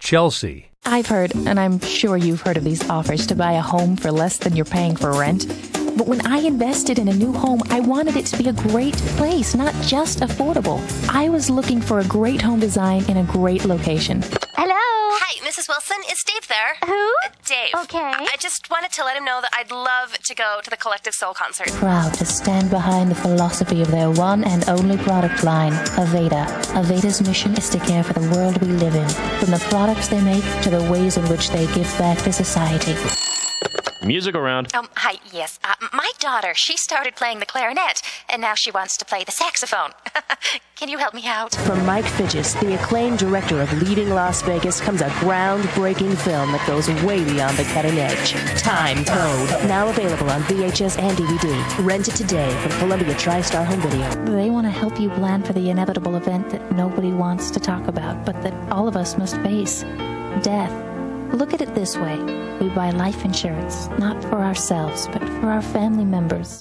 Chelsea. I've heard, and I'm sure you've heard of these offers to buy a home for less than you're paying for rent. But when I invested in a new home, I wanted it to be a great place, not just affordable. I was looking for a great home design in a great location. Hello? Hi, Mrs. Wilson. Is Dave there? Who? Dave. Okay. I just wanted to let him know that I'd love to go to the Collective Soul concert. Proud to stand behind the philosophy of their one and only product line, Aveda. Aveda's mission is to care for the world we live in, from the products they make to the ways in which they give back to society. Music around. Hi, yes. My daughter, she started playing the clarinet, and now she wants to play the saxophone. Can you help me out? From Mike Fidges, the acclaimed director of Leading Las Vegas, comes a groundbreaking film that goes way beyond the cutting edge. Time Code. Now available on VHS and DVD. Rent it today from Columbia TriStar Home Video. They want to help you plan for the inevitable event that nobody wants to talk about, but that all of us must face. Death. Look at it this way. We buy life insurance, not for ourselves, but for our family members.